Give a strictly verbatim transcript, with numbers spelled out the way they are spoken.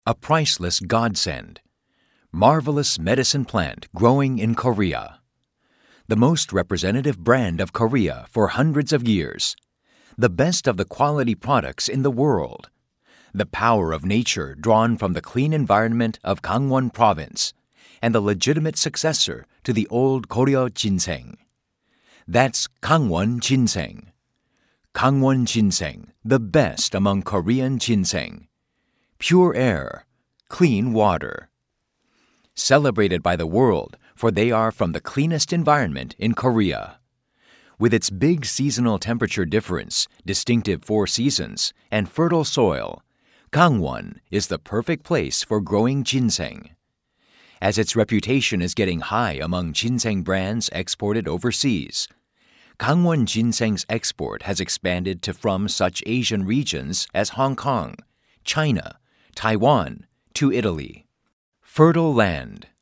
a priceless godsend. Marvelous medicine plant growing in Korea. The most representative brand of Korea for hundreds of years. The best of the quality products in the world. The power of nature drawn from the clean environment of Gangwon Province, and the legitimate successor to the old Koryo Ginseng. That's Gangwon Ginseng. Gangwon Ginseng, the best among Korean ginseng. Pure air, clean water. Celebrated by the world, for they are from the cleanest environment in Korea. With its big seasonal temperature difference, distinctive four seasons, and fertile soil, Gangwon is the perfect place for growing ginseng. As its reputation is getting high among ginseng brands exported overseas, Gangwon Ginseng's export has expanded to from such Asian regions as Hong Kong, China, Taiwan, to Italy. Fertile land,